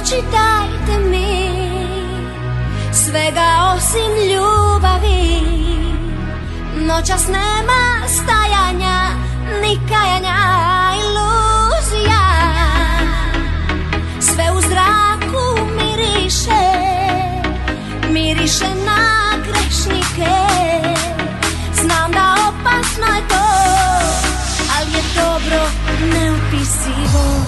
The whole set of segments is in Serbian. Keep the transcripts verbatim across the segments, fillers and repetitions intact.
noći dajte mi svega osim ljubavi. Noćas nema stajanja ni kajanja, iluzija. Sve u zraku miriše, miriše na grešnike. Znam da opasno je to, ali je dobro neopisivo.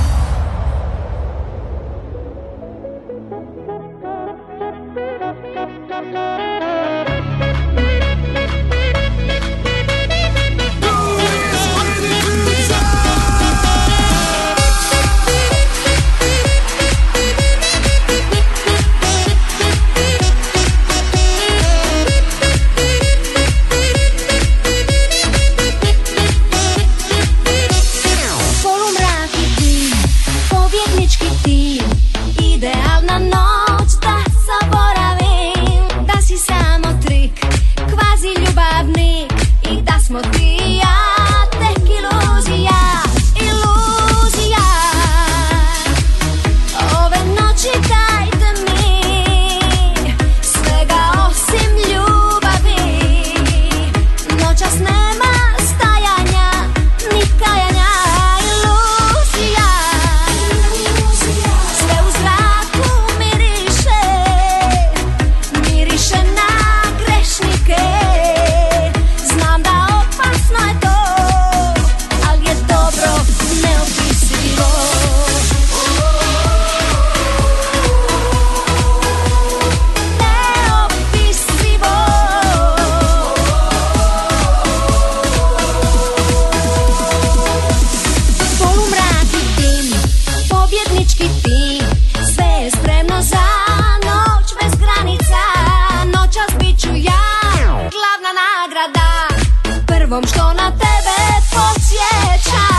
Što na tebe podsjeća.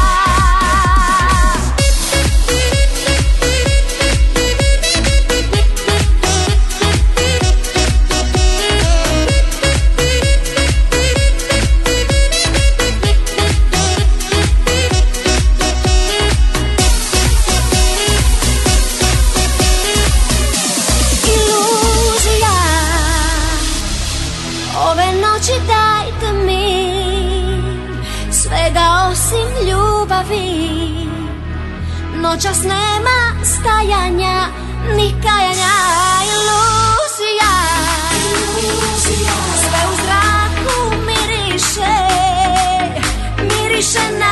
Iluzija, ove noći dajte mi svega osim ljubavi. Noćas nema stajanja ni kajanja, iluzija. Sve u zraku miriše, miriše na